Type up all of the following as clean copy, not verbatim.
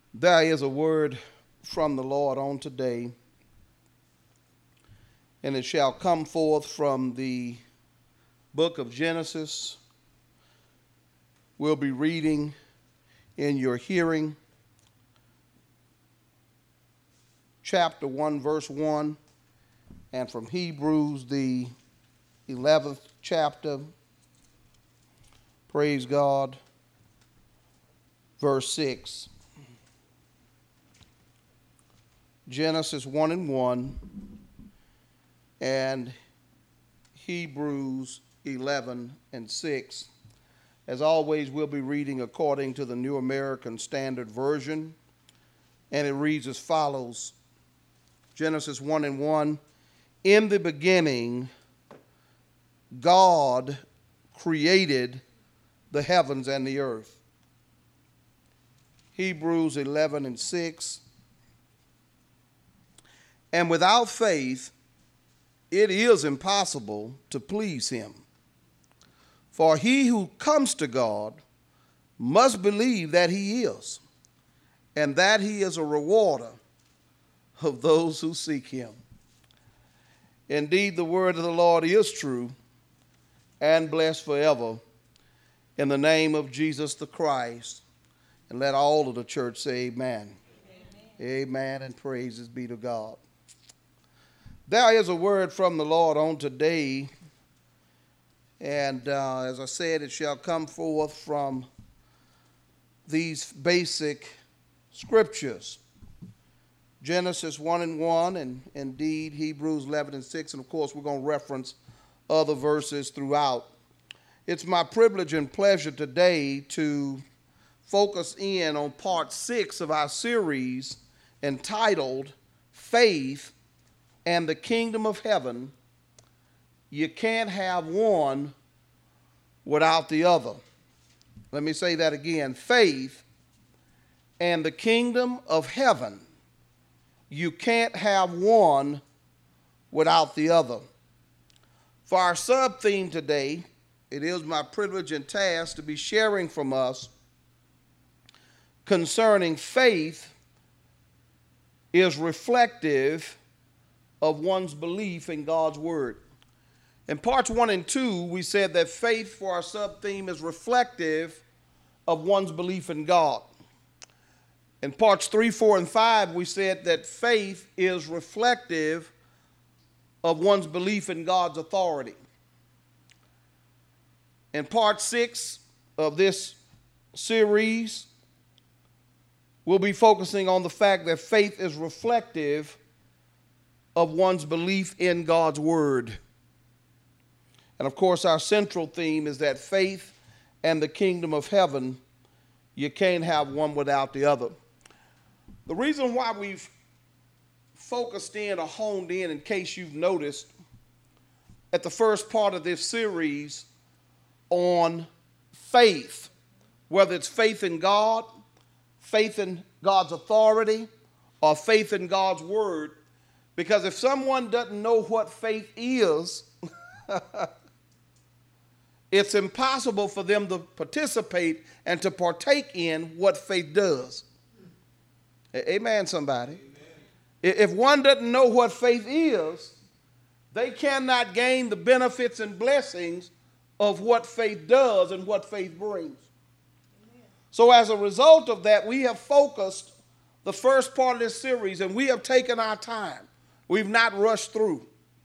There is a word from the Lord on today, and it shall come forth from the book of Genesis. We'll be reading in your hearing chapter 1, verse 1, and from Hebrews, the 11th chapter, praise God, verse 6. Genesis 1 and 1 and Hebrews 11 and 6. As always, we'll be reading according to the New American Standard Version, and it reads as follows. Genesis 1 and 1, in the beginning, God created the heavens and the earth. Hebrews 11 and 6, and without faith, it is impossible to please him. For he who comes to God must believe that he is, and that he is a rewarder of those who seek him. Indeed, the word of the Lord is true and blessed forever, in the name of Jesus the Christ. And let all of the church say amen. Amen, amen, and praises be to God. There is a word from the Lord on today, and as I said, it shall come forth from these basic scriptures. Genesis 1 and 1, and indeed Hebrews 11 and 6, and of course we're going to reference other verses throughout. It's my privilege and pleasure today to focus in on part 6 of our series entitled Faith and the Kingdom of Heaven. You can't have one without the other. Let me say that again. Faith and the Kingdom of Heaven. You can't have one without the other. For our sub-theme today, it is my privilege and task to be sharing from us concerning faith is reflective of one's belief in God's word. In parts 1 and 2, we said that faith for our sub-theme is reflective of one's belief in God. In parts 3, 4, and 5, we said that faith is reflective of one's belief in God's authority. In part 6 of this series, we'll be focusing on the fact that faith is reflective of one's belief in God's word. And of course, our central theme is that faith and the kingdom of heaven, you can't have one without the other. The reason why we've focused in or honed in case you've noticed, at the first part of this series on faith, whether it's faith in God, faith in God's authority, or faith in God's word, because if someone doesn't know what faith is, it's impossible for them to participate and to partake in what faith does. Amen, somebody. Amen. If one doesn't know what faith is, they cannot gain the benefits and blessings of what faith does and what faith brings. Amen. So as a result of that, we have focused the first part of this series, and we have taken our time. We've not rushed through.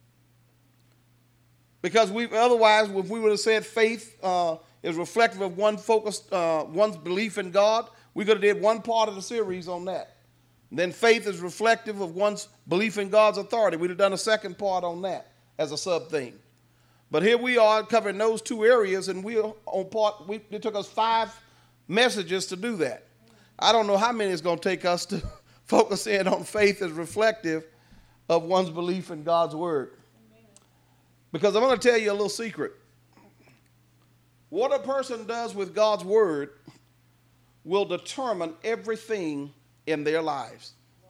Because otherwise, if we would have said faith is reflective of one's belief in God, we could have did one part of the series on that. And then faith is reflective of one's belief in God's authority. We'd have done a second part on that as a sub-theme. But here we are covering those two areas, and it took us 5 messages to do that. I don't know how many it's going to take us to focus in on faith as reflective of one's belief in God's word. Amen. Because I'm going to tell you a little secret. What a person does with God's word will determine everything in their lives. Wow.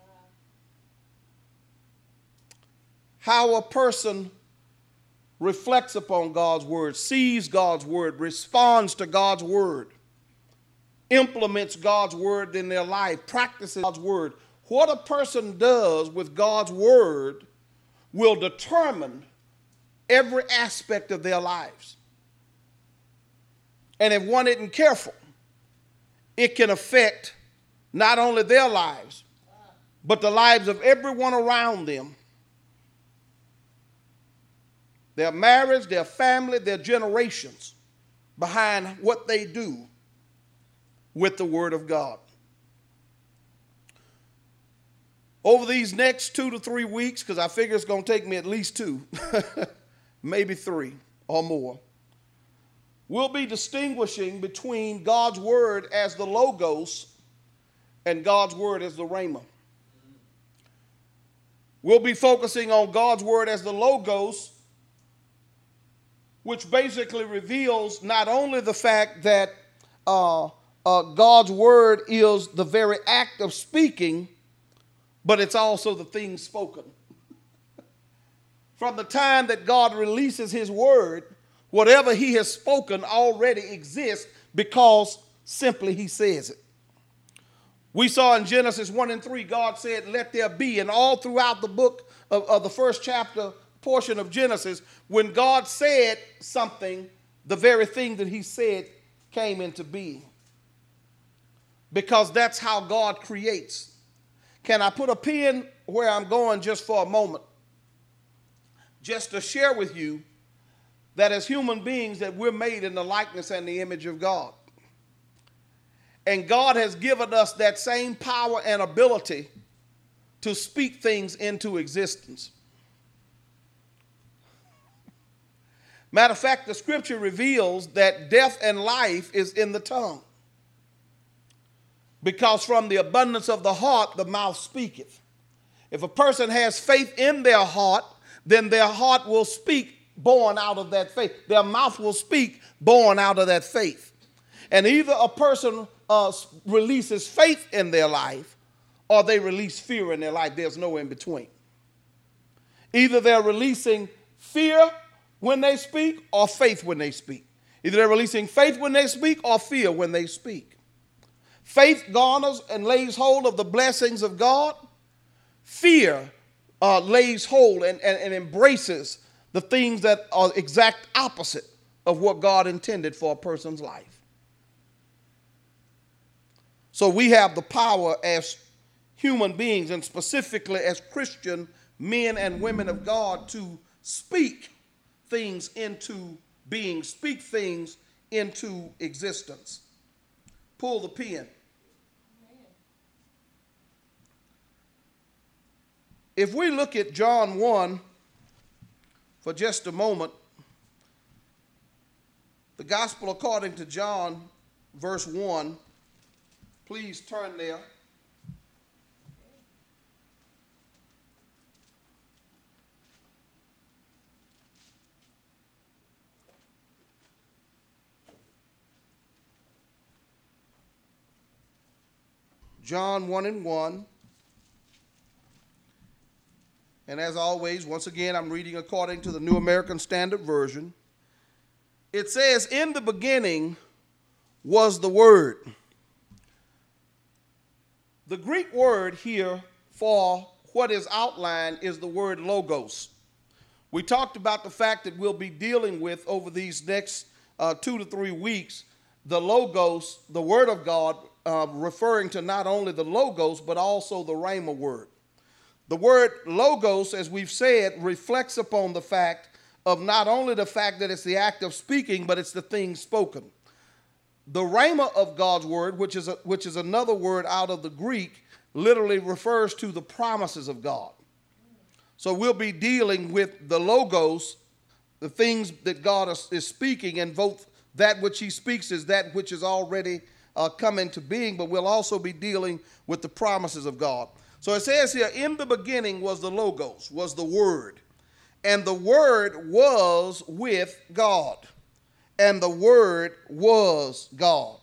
How a person reflects upon God's word, sees God's word, responds to God's word, implements God's word in their life, practices God's word. What a person does with God's word will determine every aspect of their lives. And if one isn't careful, it can affect not only their lives, but the lives of everyone around them. Their marriage, their family, their generations behind what they do with the Word of God. Over these next 2 to 3 weeks, because I figure it's going to take me at least 2, maybe 3 or more, we'll be distinguishing between God's Word as the Logos and God's Word as the Rhema. We'll be focusing on God's Word as the Logos, which basically reveals not only the fact that God's Word is the very act of speaking, but it's also the things spoken. From the time that God releases his word, whatever he has spoken already exists because simply he says it. We saw in Genesis 1 and 3, God said, let there be. And all throughout the book of the first chapter portion of Genesis, when God said something, the very thing that he said came into being. Because that's how God creates. Can I put a pin where I'm going just for a moment? Just to share with you that as human beings that we're made in the likeness and the image of God. And God has given us that same power and ability to speak things into existence. Matter of fact, the scripture reveals that death and life is in the tongue. Because from the abundance of the heart, the mouth speaketh. If a person has faith in their heart, then their heart will speak born out of that faith. Their mouth will speak born out of that faith. And either a person releases faith in their life or they release fear in their life. There's no in between. Either they're releasing fear when they speak or faith when they speak. Either they're releasing faith when they speak or fear when they speak. Faith garners and lays hold of the blessings of God. Fear lays hold and embraces the things that are exact opposite of what God intended for a person's life. So we have the power as human beings and specifically as Christian men and women of God to speak things into being, speak things into existence. Pull the pin. If we look at John 1 for just a moment, the gospel according to John, verse 1, please turn there. John 1 and 1. And as always, once again, I'm reading according to the New American Standard Version. It says, in the beginning was the Word. The Greek word here for what is outlined is the word logos. We talked about the fact that we'll be dealing with over these next 2 to 3 weeks, the logos, the Word of God, referring to not only the logos, but also the Rhema word. The word logos, as we've said, reflects upon the fact of not only the fact that it's the act of speaking, but it's the thing spoken. The Rhema of God's word, which is another word out of the Greek, literally refers to the promises of God. So we'll be dealing with the logos, the things that God is speaking, and both that which he speaks is that which is already come into being, but we'll also be dealing with the promises of God. So it says here, in the beginning was the logos, was the Word, and the Word was with God, and the Word was God.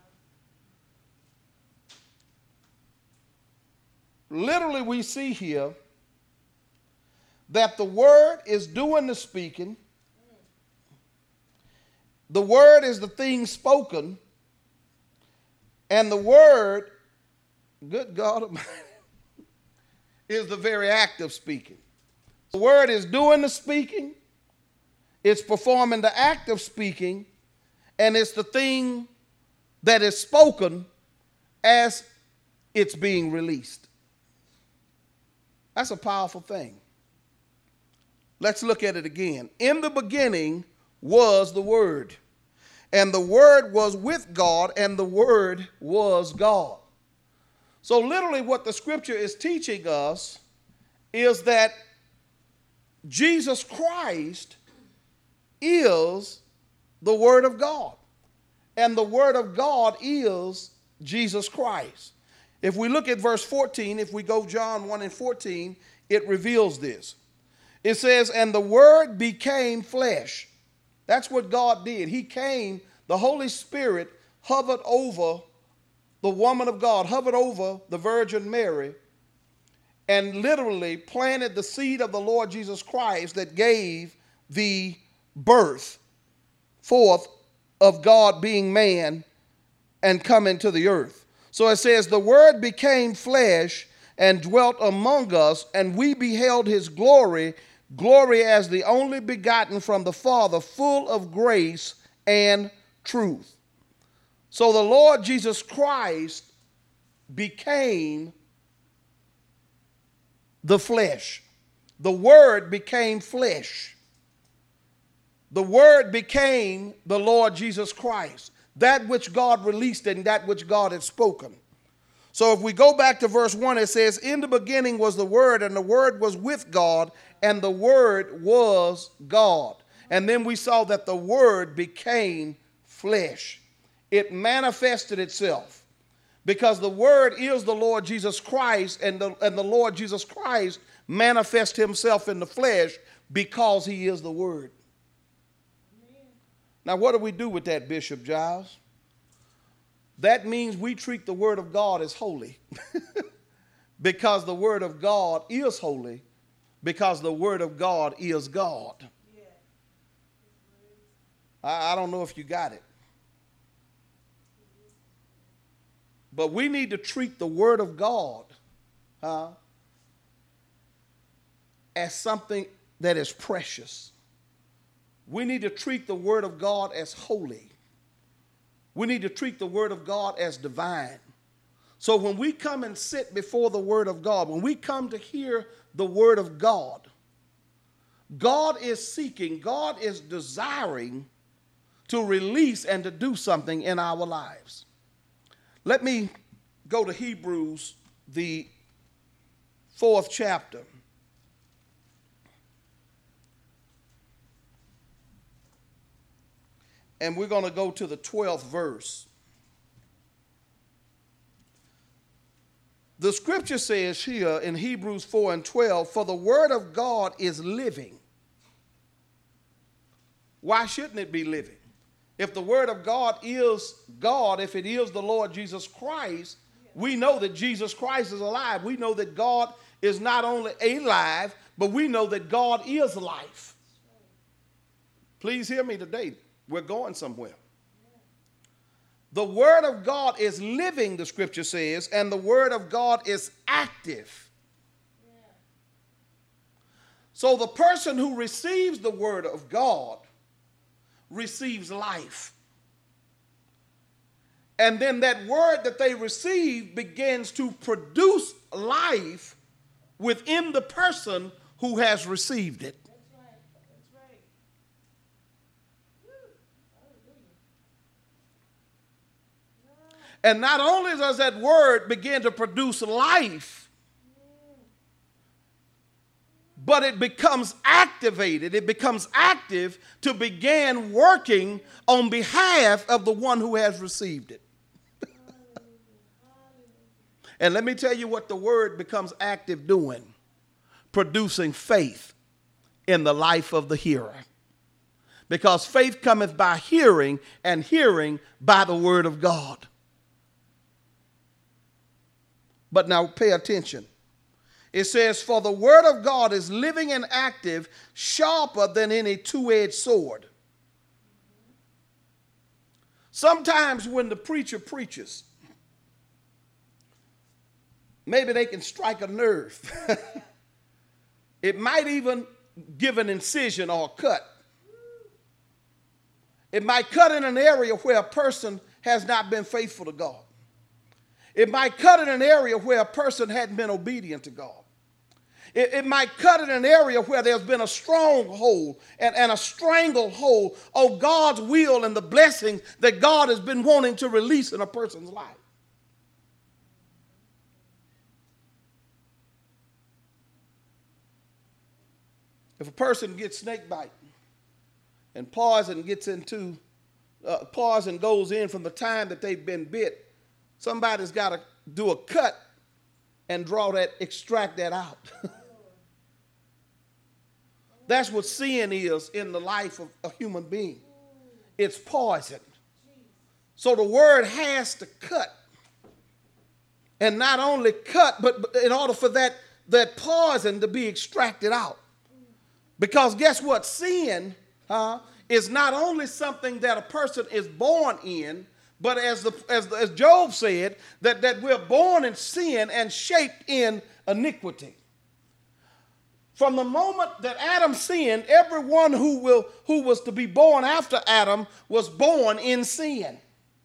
Literally, we see here that the Word is doing the speaking, the Word is the thing spoken, And the word, good God Almighty, is the very act of speaking. The word is doing the speaking, it's performing the act of speaking, and it's the thing that is spoken as it's being released. That's a powerful thing. Let's look at it again. In the beginning was the Word, and the Word was with God, and the Word was God. So literally what the scripture is teaching us is that Jesus Christ is the Word of God, and the Word of God is Jesus Christ. If we look at verse 14, if we go John 1 and 14, it reveals this. It says, and the Word became flesh. That's what God did. He came, the Holy Spirit hovered over the woman of God, hovered over the Virgin Mary, and literally planted the seed of the Lord Jesus Christ that gave the birth forth of God being man and coming to the earth. So it says, the Word became flesh and dwelt among us, and we beheld his glory, glory as the only begotten from the Father, full of grace and truth. So the Lord Jesus Christ became the flesh. The Word became flesh. The Word became the Lord Jesus Christ, that which God released and that which God had spoken. So if we go back to verse 1, it says, in the beginning was the Word, and the Word was with God, and the Word was God. And then we saw that the Word became flesh. It manifested itself, because the Word is the Lord Jesus Christ, and the Lord Jesus Christ manifests himself in the flesh because he is the Word. Now, what do we do with that, Bishop Giles? That means we treat the Word of God as holy because the Word of God is holy, because the Word of God is God. I don't know if you got it. But we need to treat the Word of God as something that is precious. We need to treat the Word of God as holy. We need to treat the Word of God as divine. So when we come and sit before the Word of God, when we come to hear the Word of God, God is seeking, God is desiring to release and to do something in our lives. Let me go to Hebrews, the 4th chapter. And we're going to go to the 12th verse. The scripture says here in Hebrews 4 and 12, for the Word of God is living. Why shouldn't it be living? If the Word of God is God, if it is the Lord Jesus Christ, we know that Jesus Christ is alive. We know that God is not only alive, but we know that God is life. Please hear me today. We're going somewhere. The Word of God is living, the scripture says, and the Word of God is active. So the person who receives the Word of God receives life. And then that word that they receive begins to produce life within the person who has received it. And not only does that word begin to produce life, but it becomes activated. It becomes active to begin working on behalf of the one who has received it. And let me tell you what the word becomes active doing: producing faith in the life of the hearer. Because faith cometh by hearing, and hearing by the word of God. But now pay attention. It says, for the word of God is living and active, sharper than any two-edged sword. Sometimes when the preacher preaches, Maybe they can strike a nerve. It might even give an incision or a cut. It might cut in an area where a person has not been faithful to God. It might cut in an area where a person hadn't been obedient to God. It might cut in an area where there's been a stronghold and a stranglehold of God's will and the blessings that God has been wanting to release in a person's life. If a person gets snake bite and poison goes in from the time that they've been bit, somebody's got to do a cut and extract that out. That's what sin is in the life of a human being. It's poison. So the word has to cut. And not only cut, but in order for that poison to be extracted out. Because guess what? Sin is not only something that a person is born in, but as Job said, that we're born in sin and shaped in iniquity. From the moment that Adam sinned, everyone who was to be born after Adam was born in sin.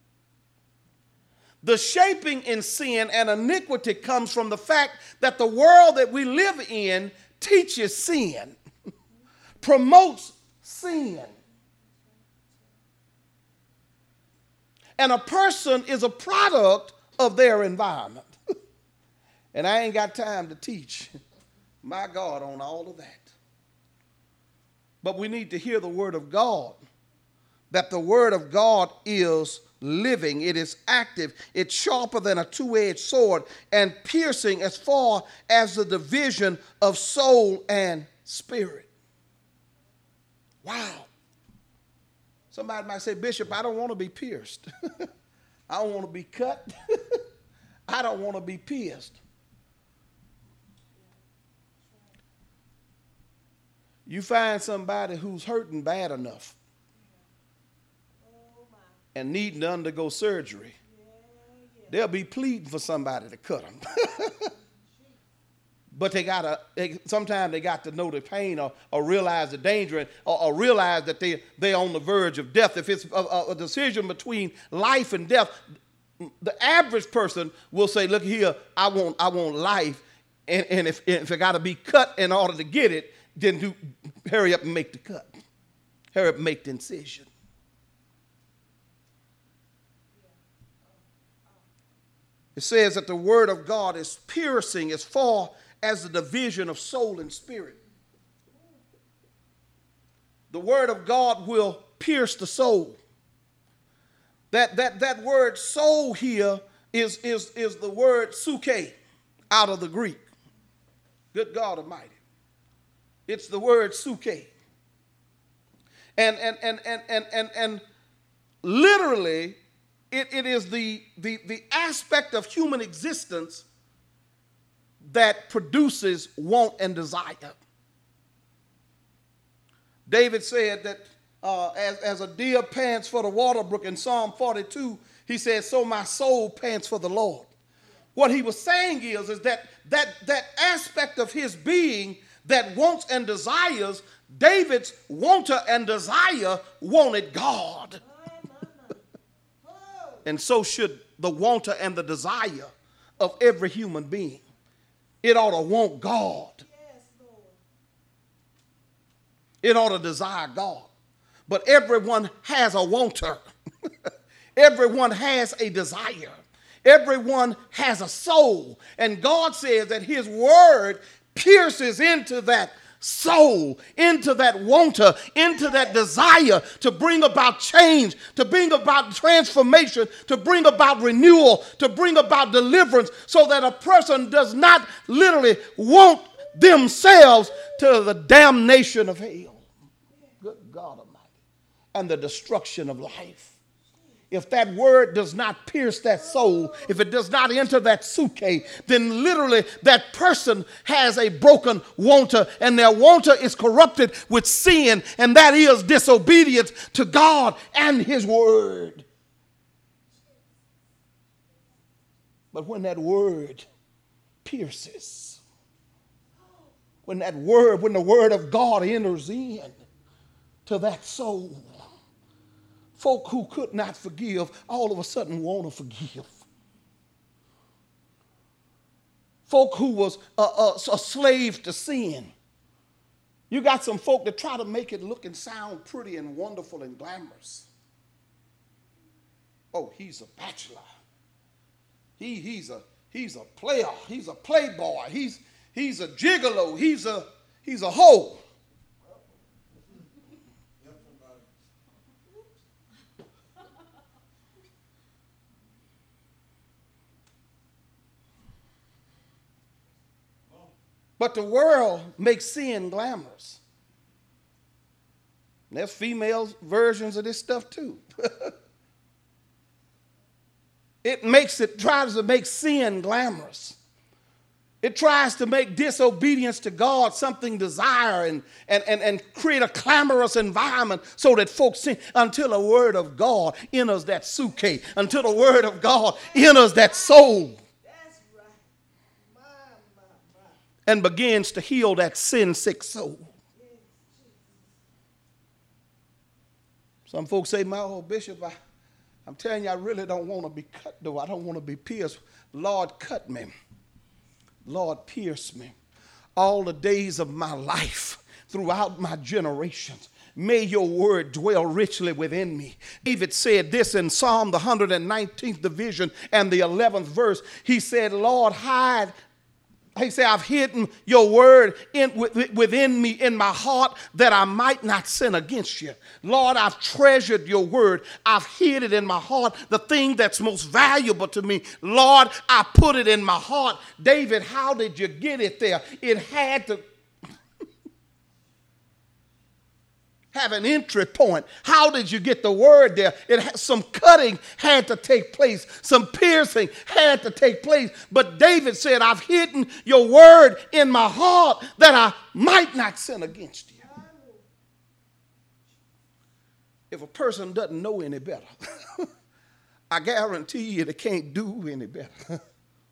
The shaping in sin and iniquity comes from the fact that the world that we live in teaches sin, promotes sin. And a person is a product of their environment. And I ain't got time to teach, my God, on all of that. But we need to hear the word of God, that the word of God is living, it is active, it's sharper than a two-edged sword, and piercing as far as the division of soul and spirit. Wow. Somebody might say, Bishop, I don't want to be pierced. I don't want to be cut. I don't want to be pierced. You find somebody who's hurting bad enough and needing to undergo surgery, they'll be pleading for somebody to cut them. But sometimes they got to know the pain or realize the danger or realize that they're on the verge of death. If it's a decision between life and death, the average person will say, look here, I want life. And if it got to be cut in order to get it, then hurry up and make the cut. Hurry up and make the incision. It says that the word of God is piercing as far as the division of soul and spirit. The word of God will pierce the soul. That word soul here is the word suke out of the Greek. Good God Almighty. It's the word suke. And literally, it is the aspect of human existence that produces want and desire. David said that as a deer pants for the water brook in Psalm 42, he said, so my soul pants for the Lord. What he was saying is that aspect of his being that wants and desires, David's wanter and desire wanted God. And so should the wanter and the desire of every human being. It ought to want God. It ought to desire God. But everyone has a wanter. Everyone has a desire. Everyone has a soul. And God says that his word pierces into that soul, into that wanter, into that desire to bring about change, to bring about transformation, to bring about renewal, to bring about deliverance, so that a person does not literally want themselves to the damnation of hell. Good God Almighty. And the destruction of life. If that word does not pierce that soul, if it does not enter that suke, then literally that person has a broken wanter, and their wanter is corrupted with sin, and that is disobedience to God and his word. But when that word pierces. When the word of God enters in to that soul, folk who could not forgive all of a sudden want to forgive. Folk who was a slave to sin. You got some folk that try to make it look and sound pretty and wonderful and glamorous. Oh, he's a bachelor. He's a player. He's a playboy. He's a gigolo. He's a hoe. But the world makes sin glamorous. And there's female versions of this stuff too. It tries to make sin glamorous. It tries to make disobedience to God something desired and create a clamorous environment so that folks sin until the word of God enters that suitcase, until the word of God enters that soul. And begins to heal that sin-sick soul. Some folks say, "My bishop, I'm telling you, I really don't want to be cut, though. I don't want to be pierced. Lord, cut me. Lord, pierce me. All the days of my life, throughout my generations, may your word dwell richly within me." David said this in Psalm, the 119th division and the 11th verse. He said, "Lord, hide." He said, "I've hidden your word within me in my heart that I might not sin against you." Lord, I've treasured your word. I've hid it in my heart, the thing that's most valuable to me. Lord, I put it in my heart. David, how did you get it there? It had to have an entry point. How did you get the word there? Some cutting had to take place. Some piercing had to take place. But David said, "I've hidden your word in my heart that I might not sin against you." If a person doesn't know any better, I guarantee you they can't do any better.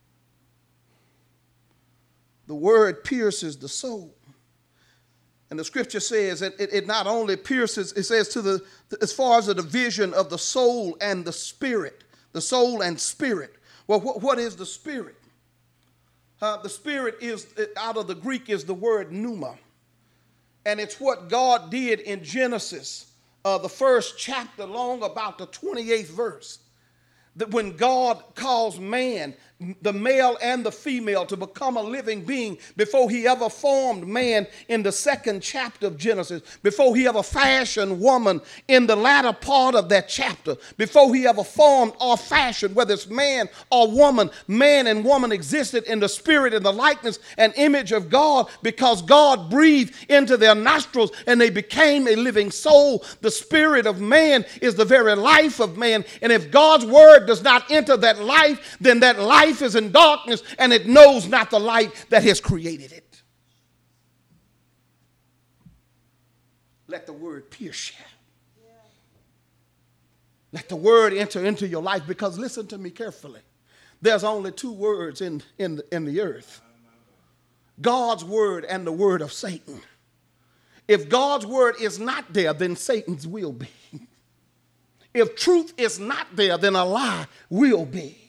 The word pierces the soul. And the scripture says that it not only pierces, it says as far as the division of the soul and the spirit, the soul and spirit. Well, what is the spirit? The spirit is, out of the Greek, is the word pneuma. And it's what God did in Genesis, the first chapter, long about the 28th verse. That when God calls man, the male and the female, to become a living being, before he ever formed man in the second chapter of Genesis, before he ever fashioned woman in the latter part of that chapter, before he ever formed or fashioned, whether it's man or woman, man and woman existed in the spirit and the likeness and image of God, because God breathed into their nostrils and they became a living soul. The spirit of man is the very life of man. And if God's word does not enter that life, then that life is in darkness and it knows not the light that has created it. Let the word pierce you. Let the word enter into your life, because listen to me carefully. There's only two words in the earth: God's word and the word of Satan. If God's word is not there, then Satan's will be. If truth is not there, then a lie will be.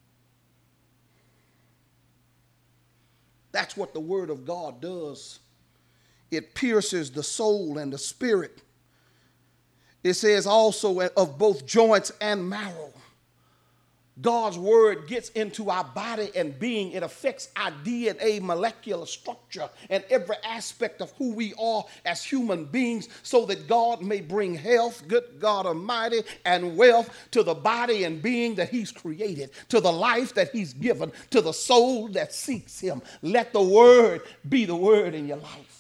That's what the word of God does. It pierces the soul and the spirit. It says also of both joints and marrow. God's word gets into our body and being. It affects our DNA molecular structure and every aspect of who we are as human beings, so that God may bring health, good God Almighty, and wealth to the body and being that he's created, to the life that he's given, to the soul that seeks him. Let the word be the word in your life.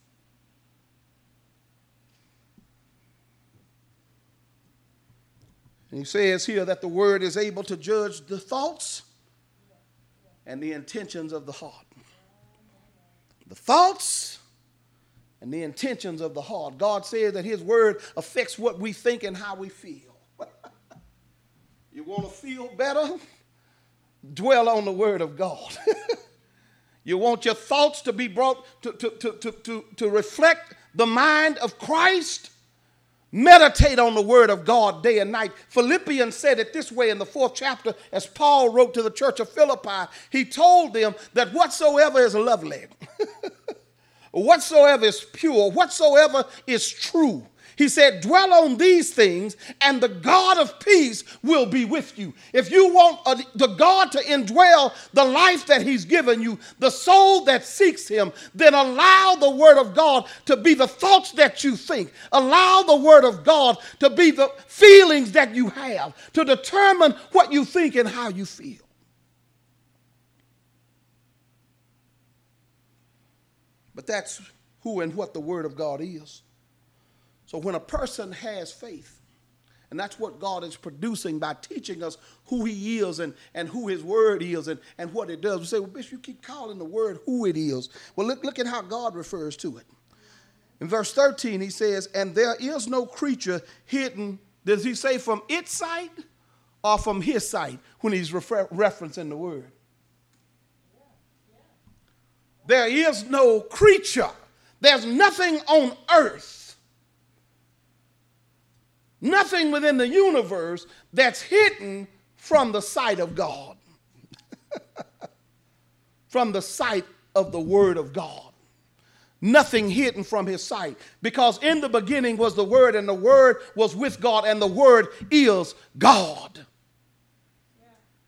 And he says here that the word is able to judge the thoughts and the intentions of the heart. The thoughts and the intentions of the heart. God says that his word affects what we think and how we feel. You want to feel better? Dwell on the word of God. You want your thoughts to be brought to reflect the mind of Christ? Meditate on the word of God day and night. Philippians said it this way in the 4th chapter as Paul wrote to the church of Philippi. He told them that whatsoever is lovely, whatsoever is pure, whatsoever is true, he said, dwell on these things and the God of peace will be with you. If you want the God to indwell the life that he's given you, the soul that seeks him, then allow the word of God to be the thoughts that you think. Allow the word of God to be the feelings that you have, to determine what you think and how you feel. But that's who and what the word of God is. So when a person has faith, and that's what God is producing by teaching us who he is and who his word is and what it does. We say, well, Bishop, you keep calling the word who it is. Well, look at how God refers to it. In verse 13, he says, and there is no creature hidden, does he say from its sight or from his sight when he's referencing the word? There is no creature. There's nothing on earth, nothing within the universe that's hidden from the sight of God, from the sight of the word of God. Nothing hidden from his sight, because in the beginning was the word, and the word was with God, and the word is God. Yeah.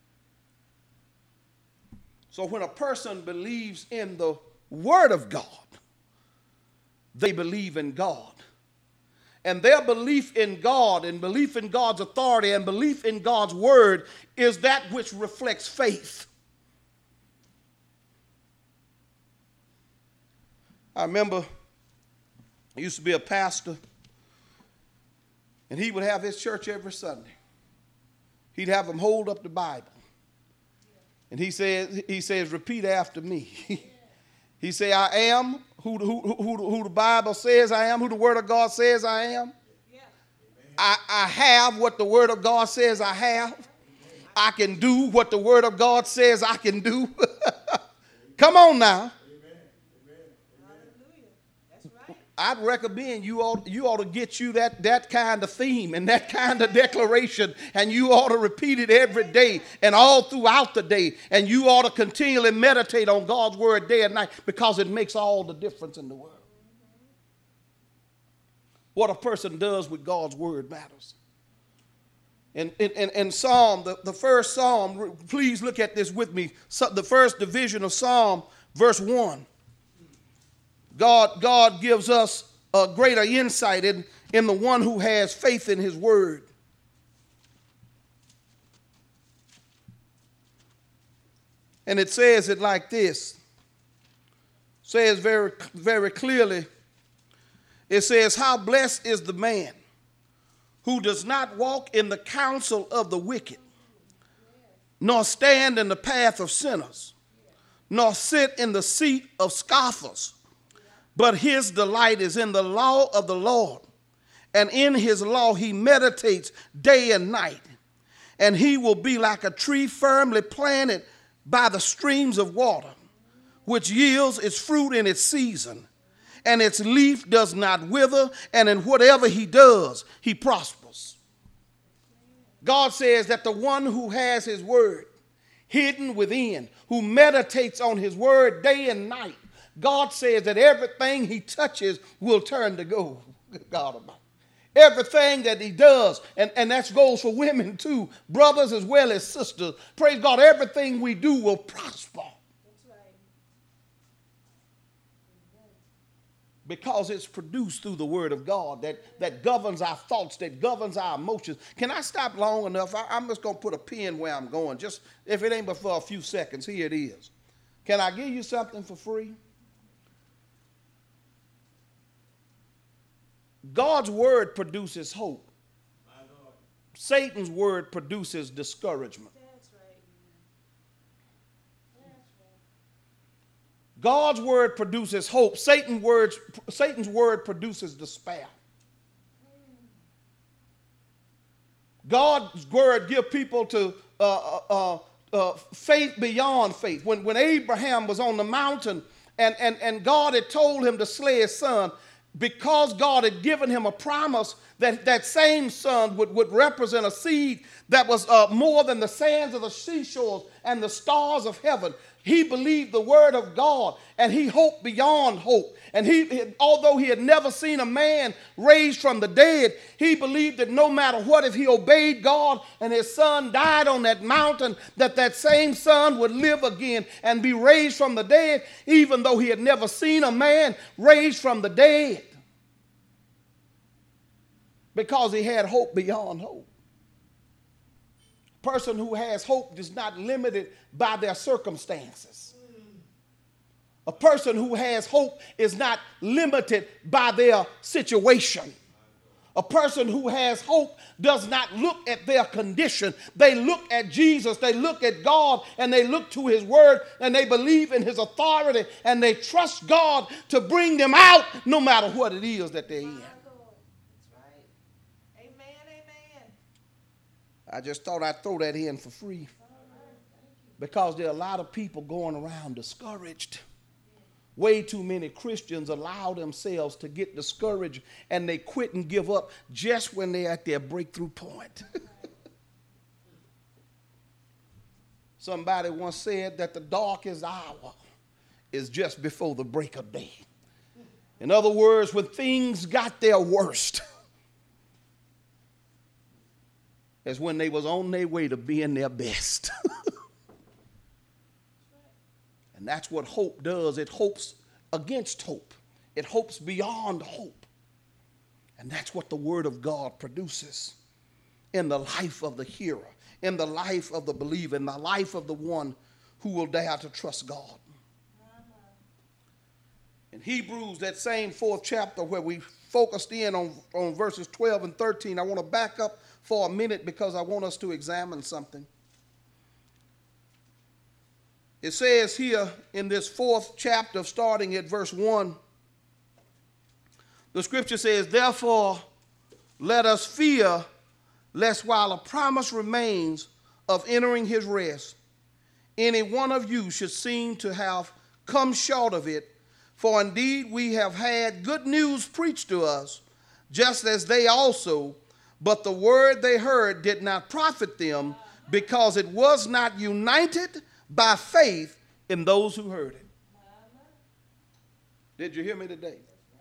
So when a person believes in the word of God, they believe in God. And their belief in God and belief in God's authority and belief in God's word is that which reflects faith. I remember I used to be a pastor, and he would have his church every Sunday. He'd have them hold up the Bible. And he says, repeat after me. He said, I am who the Bible says I am, who the word of God says I am. Yeah. I have what the word of God says I have. I can do what the word of God says I can do. Come on now. I'd recommend you ought to get you that kind of theme and that kind of declaration, and you ought to repeat it every day and all throughout the day, and you ought to continually meditate on God's word day and night, because it makes all the difference in the world. What a person does with God's word matters. In Psalm, the first Psalm, please look at this with me. So the first division of Psalm, verse 1. God gives us a greater insight in the one who has faith in his word. And it says it like this. It says very, very clearly, it says, how blessed is the man who does not walk in the counsel of the wicked, nor stand in the path of sinners, nor sit in the seat of scoffers. But his delight is in the law of the Lord, and in his law he meditates day and night. And he will be like a tree firmly planted by the streams of water, which yields its fruit in its season, and its leaf does not wither, and in whatever he does, he prospers. God says that the one who has his word hidden within, who meditates on his word day and night, God says that everything he touches will turn to gold. God Almighty. Everything that he does, and that goes for women too, brothers as well as sisters. Praise God, everything we do will prosper. That's right. Because it's produced through the word of God that governs our thoughts, that governs our emotions. Can I stop long enough? I'm just going to put a pin where I'm going. Just if it ain't but for a few seconds, here it is. Can I give you something for free? God's word produces hope. Satan's word produces discouragement. That's right. That's right. God's word produces hope. Satan's word produces despair. God's word gives people to faith beyond faith. When Abraham was on the mountain and God had told him to slay his son, because God had given him a promise that that same son would represent a seed that was more than the sands of the seashores and the stars of heaven. He believed the word of God, and he hoped beyond hope. And although he had never seen a man raised from the dead, he believed that no matter what, if he obeyed God and his son died on that mountain, that same son would live again and be raised from the dead, even though he had never seen a man raised from the dead. Because he had hope beyond hope. A person who has hope is not limited by their circumstances. A person who has hope is not limited by their situation. A person who has hope does not look at their condition. They look at Jesus, they look at God, and they look to his word, and they believe in his authority, and they trust God to bring them out no matter what it is that they're in. I just thought I'd throw that in for free, because there are a lot of people going around discouraged. Way too many Christians allow themselves to get discouraged, and they quit and give up just when they're at their breakthrough point. Somebody once said that the darkest hour is just before the break of day. In other words, when things got their worst, is when they was on their way to being their best. And that's what hope does. It hopes against hope. It hopes beyond hope. And that's what the word of God produces in the life of the hearer, in the life of the believer, in the life of the one who will dare to trust God. In Hebrews, that same 4th chapter where we focused in on verses 12 and 13, I want to back up for a minute because I want us to examine something. It says here in this 4th chapter, starting at verse 1, the scripture says, "Therefore, let us fear, lest while a promise remains of entering his rest, any one of you should seem to have come short of it. For indeed we have had good news preached to us, just as they also, but the word they heard did not profit them, because it was not united by faith in those who heard it." Did you hear me today?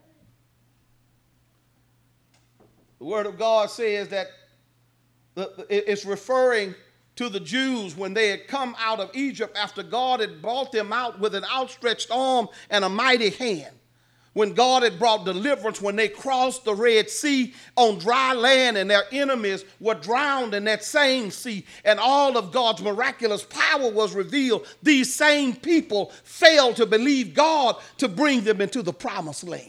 The word of God says that it's referring to the Jews when they had come out of Egypt after God had brought them out with an outstretched arm and a mighty hand. When God had brought deliverance, when they crossed the Red Sea on dry land and their enemies were drowned in that same sea and all of God's miraculous power was revealed, these same people failed to believe God to bring them into the promised land.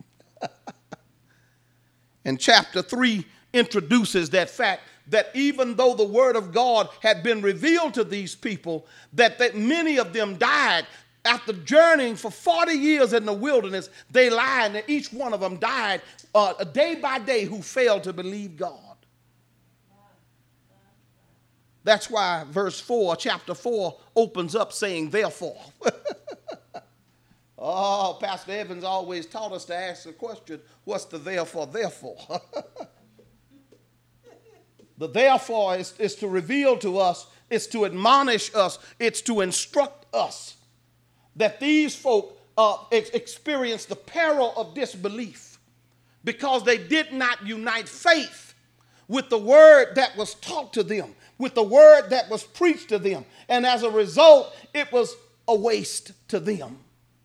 And chapter 3 introduces that fact that even though the word of God had been revealed to these people, that many of them died. After journeying for 40 years in the wilderness, they lied, and each one of them died day by day who failed to believe God. That's why verse 4, chapter 4, opens up saying, "Therefore." Oh, Pastor Evans always taught us to ask the question, what's the therefore? The therefore is to reveal to us, it's to admonish us, it's to instruct us that these folk experienced the peril of disbelief because they did not unite faith with the word that was taught to them, with the word that was preached to them. And as a result, it was a waste to them.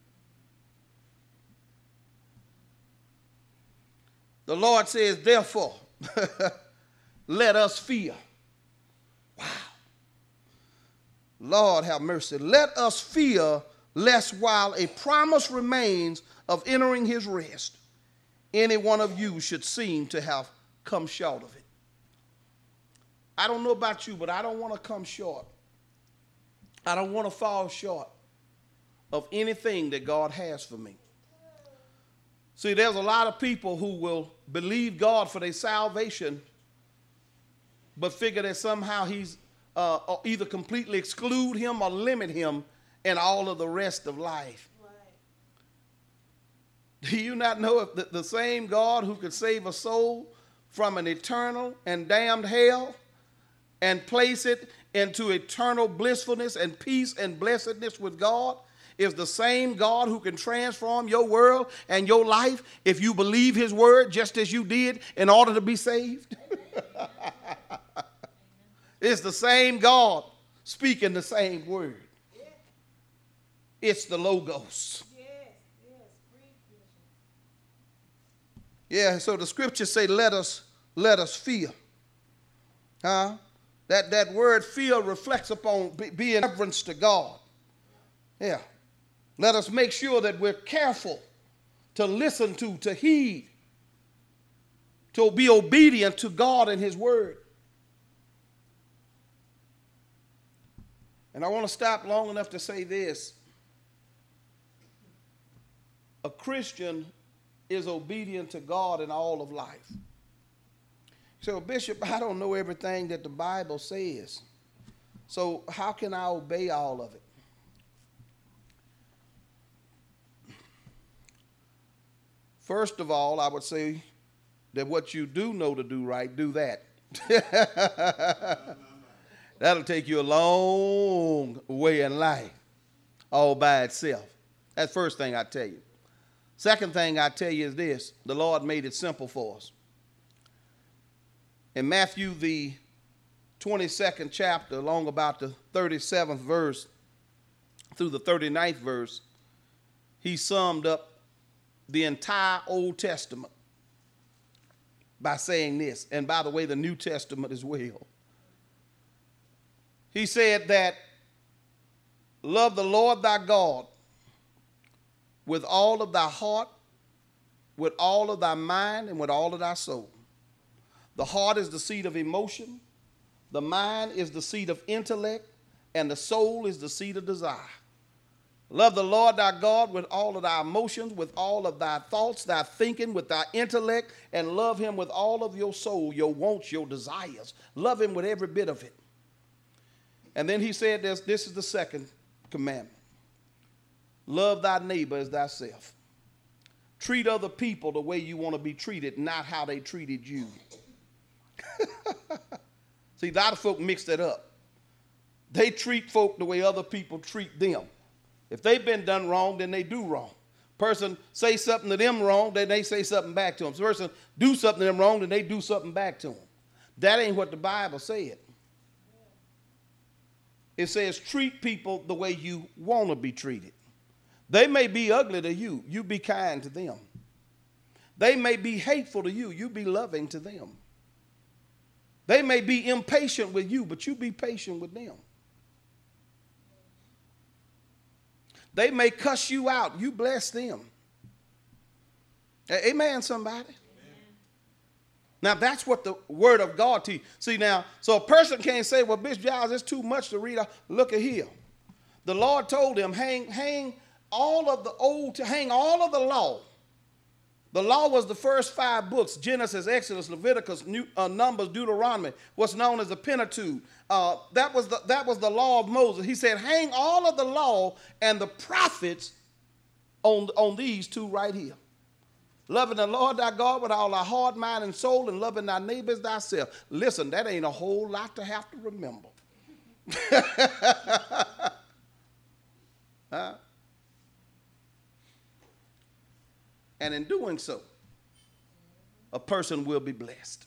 The Lord says, "Therefore, let us fear." Wow. Lord have mercy. Let us fear, lest while a promise remains of entering his rest, any one of you should seem to have come short of it. I don't know about you, but I don't want to come short. I don't want to fall short of anything that God has for me. See, there's a lot of people who will believe God for their salvation, but figure that somehow he's or either completely exclude him or limit him in all of the rest of life. Do you not know if the same God who could save a soul from an eternal and damned hell and place it into eternal blissfulness and peace and blessedness with God is the same God who can transform your world and your life if you believe his word just as you did in order to be saved? It's the same God speaking the same word. It's the Logos. Yeah, so the scriptures say, let us fear. Huh? That word fear reflects upon being reverence to God. Yeah. Let us make sure that we're careful to listen to heed, to be obedient to God and his word. And I want to stop long enough to say this. A Christian is obedient to God in all of life. So, Bishop, I don't know everything that the Bible says. So how can I obey all of it? First of all, I would say that what you do know to do right, do that. That'll take you a long way in life all by itself. That's the first thing I tell you. Second thing I tell you is this. The Lord made it simple for us. In Matthew, the 22nd chapter, along about the 37th verse through the 39th verse, he summed up the entire Old Testament by saying this. And by the way, the New Testament as well. He said that love the Lord thy God with all of thy heart, with all of thy mind, and with all of thy soul. The heart is the seat of emotion, the mind is the seat of intellect, and the soul is the seat of desire. Love the Lord thy God with all of thy emotions, with all of thy thoughts, thy thinking, with thy intellect, and love him with all of your soul, your wants, your desires. Love him with every bit of it. And then he said this is the second commandment. Love thy neighbor as thyself. Treat other people the way you want to be treated, not how they treated you. See, a lot of folk mix that up. They treat folk the way other people treat them. If they've been done wrong, then they do wrong. Person say something to them wrong, then they say something back to them. Person do something to them wrong, then they do something back to them. That ain't what the Bible said. It says treat people the way you want to be treated. They may be ugly to you. You be kind to them. They may be hateful to you. You be loving to them. They may be impatient with you, but you be patient with them. They may cuss you out. You bless them. Amen, somebody? Amen. Now, that's what the word of God teaches. See, now, so a person can't say, well, Bishop Giles, it's too much to read. Look at here. The Lord told him, hang all of the law. The law was the first 5 books: Genesis, Exodus, Leviticus, Numbers, Deuteronomy, what's known as the Pentateuch. That was the law of Moses. He said, hang all of the law and the prophets on these 2 right here. Loving the Lord thy God with all thy heart, mind, and soul, and loving thy neighbors thyself. Listen, that ain't a whole lot to have to remember. And in doing so, a person will be blessed.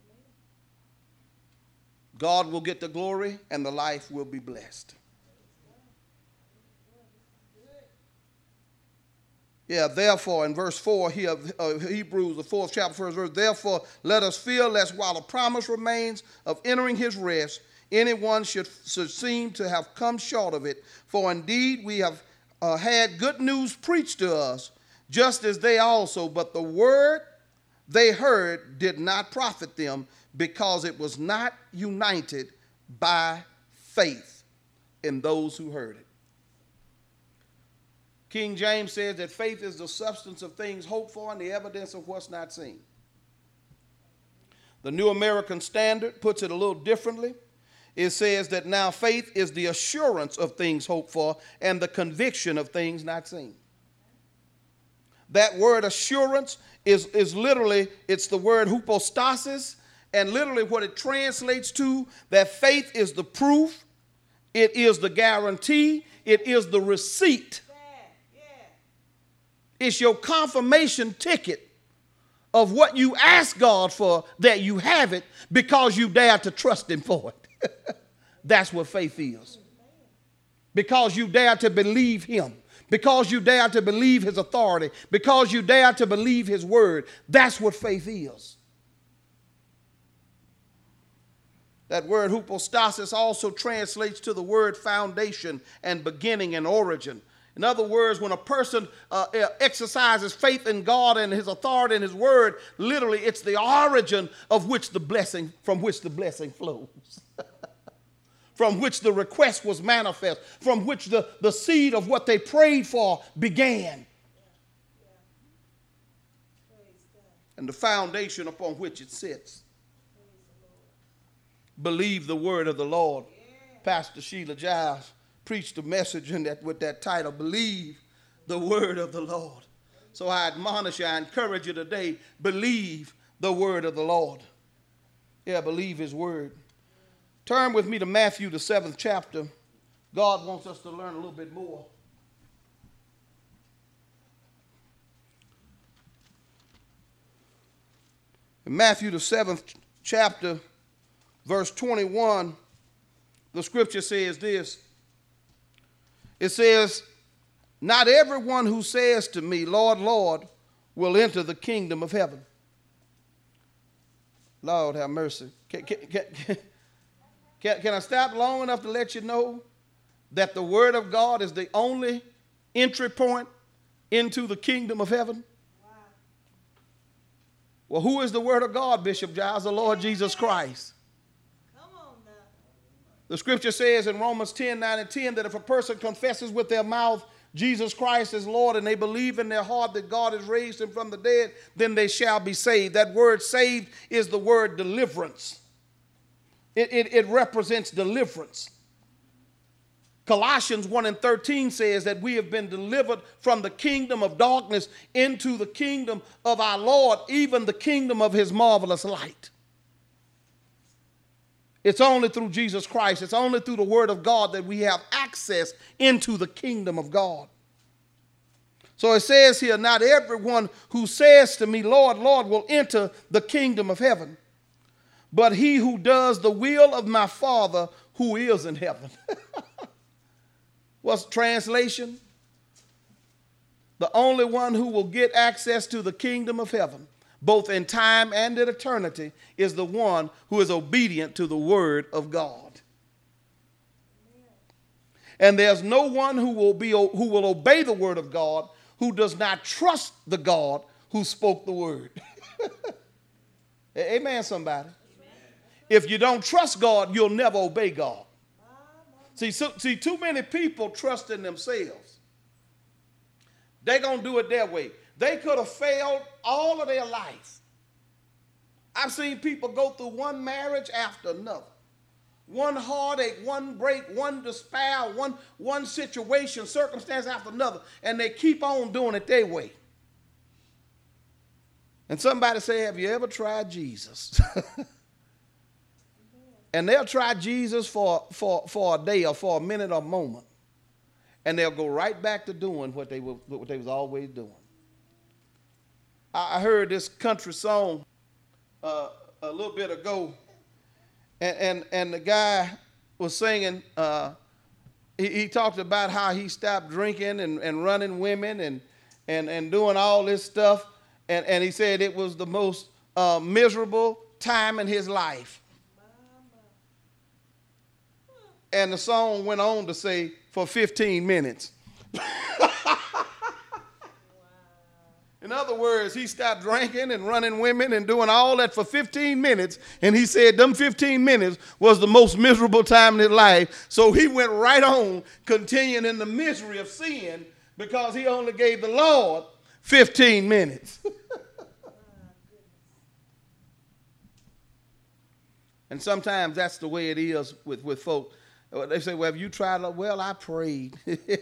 God will get the glory and the life will be blessed. Yeah, therefore, in verse 4 here, Hebrews, the 4th chapter, 1st verse, therefore let us fear lest while the promise remains of entering his rest, anyone should seem to have come short of it. For indeed we have had good news preached to us, just as they also, but the word they heard did not profit them, because it was not united by faith in those who heard it. King James says that faith is the substance of things hoped for and the evidence of what's not seen. The New American Standard puts it a little differently. it says that now faith is the assurance of things hoped for and the conviction of things not seen. That word assurance is literally, it's the word hypostasis, and literally what it translates to, that faith is the proof, it is the guarantee, it is the receipt. It's your confirmation ticket of what you ask God for, that you have it because you dare to trust him for it. That's what faith is. Because you dare to believe him. Because you dare to believe his authority. Because you dare to believe his word. That's what faith is. That word hypostasis also translates to the word foundation and beginning and origin. In other words, when a person exercises faith in God and his authority and his word, literally it's the origin of which the blessing, from which the blessing flows. From which the request was manifest, from which the seed of what they prayed for began. And the foundation upon which it sits. Believe the word of the Lord. Pastor Sheila Giles preached a message with that title, Believe the word of the Lord. So I admonish you, I encourage you today, believe the word of the Lord. Yeah, believe his word. Turn with me to Matthew, the 7th chapter. God wants us to learn a little bit more. In Matthew, the 7th chapter, verse 21, the scripture says this. It says, not everyone who says to me, Lord, Lord, will enter the kingdom of heaven. Lord, have mercy. Can I stop long enough to let you know that the word of God is the only entry point into the kingdom of heaven? Wow. Well, who is the word of God, Bishop Giles? The Lord Jesus Christ. Come on now. The scripture says in Romans 10, 9 and 10 that if a person confesses with their mouth Jesus Christ is Lord and they believe in their heart that God has raised him from the dead, then they shall be saved. That word saved is the word deliverance. It represents deliverance. Colossians 1 and 13 says that we have been delivered from the kingdom of darkness into the kingdom of our Lord, even the kingdom of his marvelous light. It's only through Jesus Christ, it's only through the word of God that we have access into the kingdom of God. So it says here, not everyone who says to me, Lord, Lord, will enter the kingdom of heaven, but he who does the will of my Father who is in heaven. What's the translation? The only one who will get access to the kingdom of heaven, both in time and in eternity, is the one who is obedient to the word of God. And there's no one who will obey the word of God who does not trust the God who spoke the word. Amen, somebody. If you don't trust God, you'll never obey God. See, too many people trust in themselves. They're going to do it their way. They could have failed all of their life. I've seen people go through one marriage after another. One heartache, one break, one despair, one situation, circumstance after another, and they keep on doing it their way. And somebody say, have you ever tried Jesus? And they'll try Jesus for a day or for a minute or a moment. And they'll go right back to doing what they was always doing. I heard this country song a little bit ago. And the guy was singing, he talked about how he stopped drinking and running women and doing all this stuff. And he said it was the most miserable time in his life. And the song went on to say, for 15 minutes. In other words, he stopped drinking and running women and doing all that for 15 minutes. And he said them 15 minutes was the most miserable time in his life. So he went right on continuing in the misery of sin because he only gave the Lord 15 minutes. And sometimes that's the way it is with folk. They say, well, have you tried? Well, I prayed.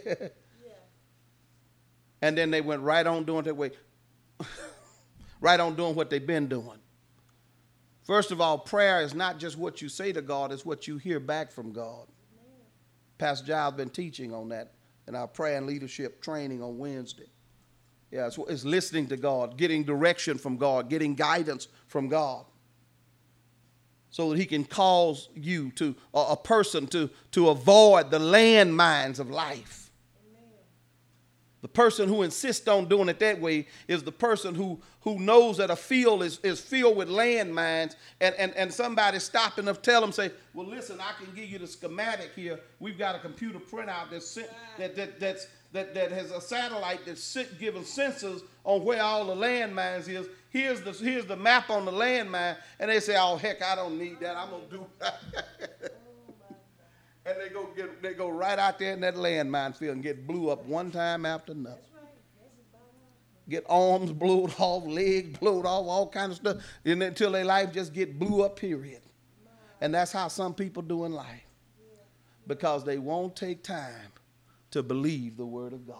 And then they went right on doing that way. Right on doing what they've been doing. First of all, prayer is not just what you say to God, it's what you hear back from God. Pastor Giles has been teaching on that in our prayer and leadership training on Wednesday. Yeah, it's listening to God, getting direction from God, getting guidance from God, so that he can cause you to, a person to avoid the landmines of life. Amen. The person who insists on doing it that way is the person who knows that a field is filled with landmines, and somebody stopping to tell them, say, well, listen, I can give you the schematic here. We've got a computer printout that has a satellite that's giving sensors on where all the landmines is. Here's the map on the landmine, and they say, oh, heck, I don't need that. I'm going to do that. And they go right out there in that landmine field and get blew up one time after another. Get arms blown off, legs blown off, all kinds of stuff, and until their life just get blew up, period. And that's how some people do in life, because they won't take time to believe the word of God.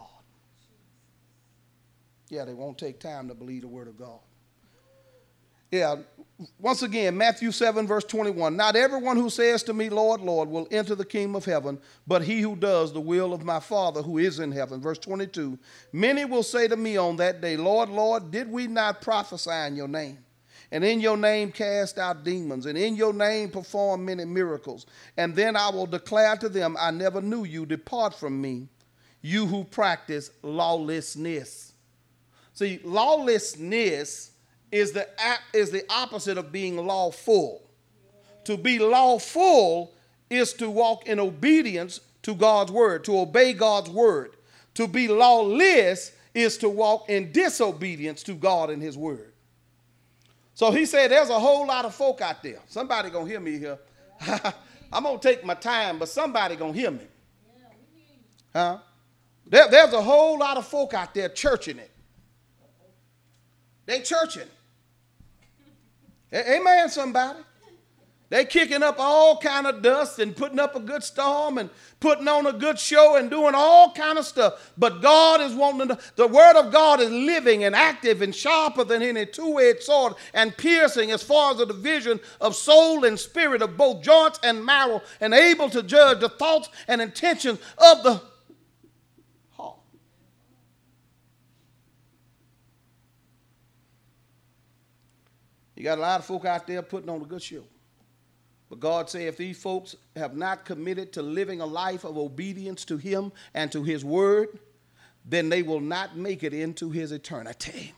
Yeah, they won't take time to believe the word of God. Yeah, once again, Matthew 7, verse 21. Not everyone who says to me, Lord, Lord, will enter the kingdom of heaven, but he who does the will of my Father who is in heaven. Verse 22. Many will say to me on that day, Lord, Lord, did we not prophesy in your name? And in your name cast out demons, and in your name perform many miracles. And then I will declare to them, I never knew you. Depart from me, you who practice lawlessness. See, lawlessness is the opposite of being lawful. To be lawful is to walk in obedience to God's word, to obey God's word. To be lawless is to walk in disobedience to God and his word. So he said there's a whole lot of folk out there. Somebody going to hear me here. I'm going to take my time, but somebody going to hear me. Huh? There's a whole lot of folk out there churching it. They churching. Amen, somebody. They kicking up all kind of dust and putting up a good storm and putting on a good show and doing all kind of stuff. But God is wanting to, the word of God is living and active and sharper than any two-edged sword and piercing as far as the division of soul and spirit, of both joints and marrow, and able to judge the thoughts and intentions of the heart. You got a lot of folk out there putting on a good show. But God said if these folks have not committed to living a life of obedience to him and to his word, then they will not make it into his eternity.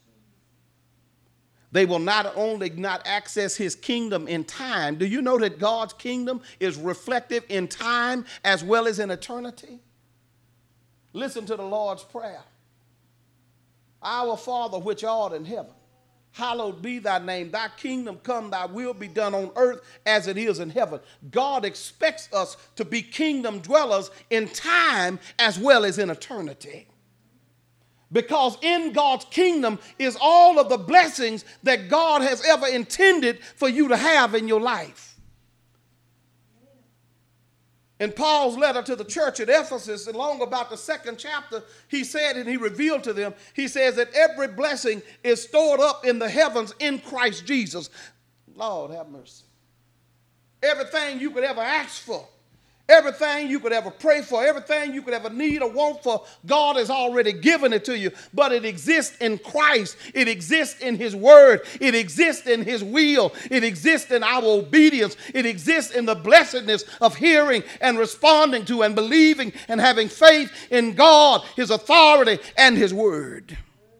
They will not only not access his kingdom in time. Do you know that God's kingdom is reflective in time as well as in eternity? Listen to the Lord's Prayer. Our Father which art in heaven, hallowed be thy name. Thy kingdom come, thy will be done on earth as it is in heaven. God expects us to be kingdom dwellers in time as well as in eternity. Because in God's kingdom is all of the blessings that God has ever intended for you to have in your life. In Paul's letter to the church at Ephesus, along about the 2nd chapter, he said, and he revealed to them, he says that every blessing is stored up in the heavens in Christ Jesus. Lord have mercy. Everything you could ever ask for, everything you could ever pray for, everything you could ever need or want for, God has already given it to you. But it exists in Christ. It exists in his word. It exists in his will. It exists in our obedience. It exists in the blessedness of hearing and responding to and believing and having faith in God, his authority, and his word.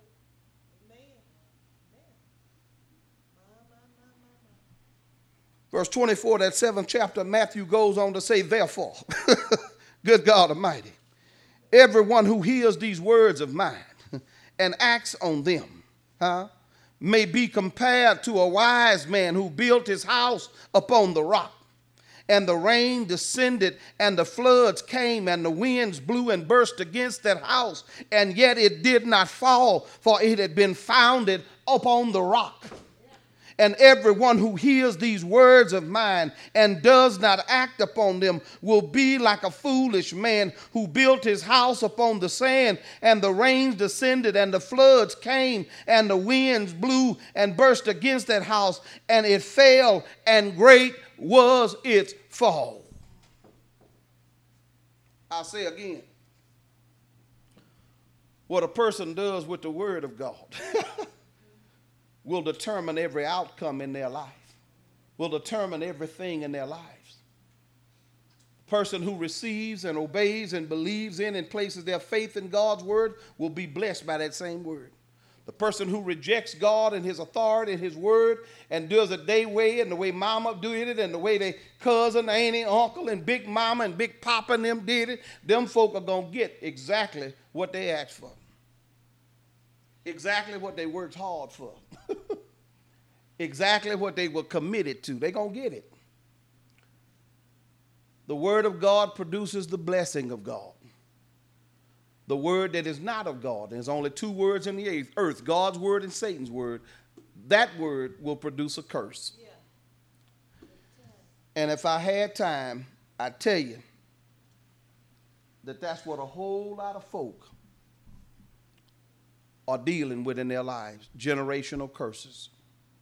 Verse 24, that 7th chapter of Matthew goes on to say, therefore, good God Almighty, everyone who hears these words of mine and acts on them may be compared to a wise man who built his house upon the rock. And the rain descended, and the floods came, and the winds blew and burst against that house, and yet it did not fall, for it had been founded upon the rock. And everyone who hears these words of mine and does not act upon them will be like a foolish man who built his house upon the sand, and the rains descended, and the floods came, and the winds blew and burst against that house, and it fell, and great was its fall. I'll say again, what a person does with the word of God will determine every outcome in their life, will determine everything in their lives. The person who receives and obeys and believes in and places their faith in God's word will be blessed by that same word. The person who rejects God and his authority and his word and does it their way and the way mama did it and the way their cousin, auntie, uncle, and big mama and big papa and them did it, them folk are going to get exactly what they asked for. Exactly what they worked hard for. Exactly what they were committed to. They're going to get it. The word of God produces the blessing of God. The word that is not of God, there's only two words in the earth, God's word and Satan's word. That word will produce a curse. Yeah. And if I had time, I'd tell you that that's what a whole lot of folk are dealing with in their lives, generational curses.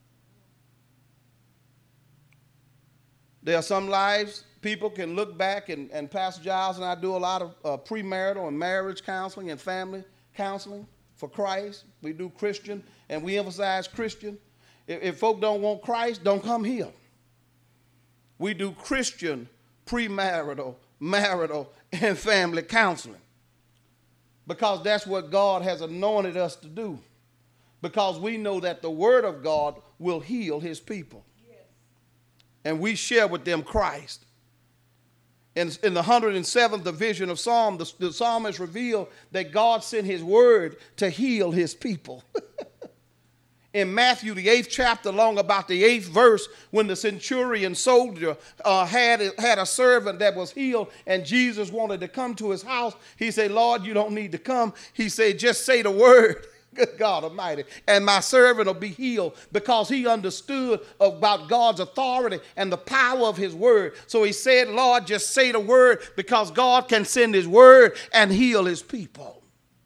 There are some lives people can look back, and Pastor Giles and I do a lot of premarital and marriage counseling and family counseling for Christ. We do Christian, and we emphasize Christian. If folk don't want Christ, don't come here. We do Christian premarital, marital, and family counseling because that's what God has anointed us to do, because we know that the word of God will heal his people. And we share with them Christ. In the 107th division of Psalm, the psalmist revealed that God sent his word to heal his people. In Matthew, the 8th chapter, along about the 8th verse, when the centurion soldier had a servant that was healed and Jesus wanted to come to his house, he said, Lord, you don't need to come. He said, just say the word. Good God Almighty. And my servant will be healed, because he understood about God's authority and the power of his word. So he said, Lord, just say the word, because God can send his word and heal his people.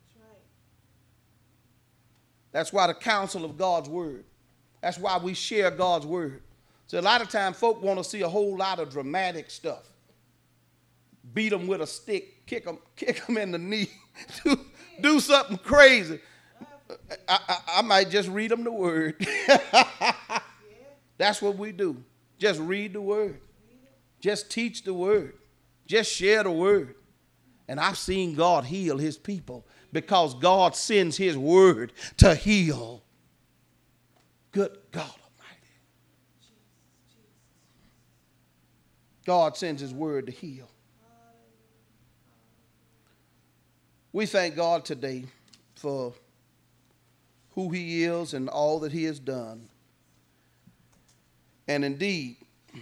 That's why the counsel of God's word. That's why we share God's word. So a lot of times folk want to see a whole lot of dramatic stuff. Beat them with a stick, kick them in the knee, do something crazy. I might just read them the word. That's what we do. Just read the word. Just teach the word. Just share the word. And I've seen God heal his people because God sends his word to heal. Good God Almighty. God sends his word to heal. We thank God today for who he is and all that he has done. And indeed,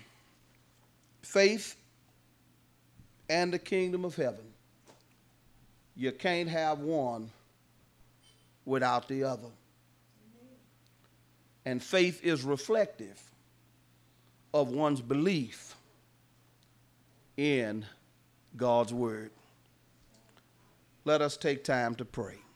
faith and the kingdom of heaven, you can't have one without the other. And faith is reflective of one's belief in God's word. Let us take time to pray.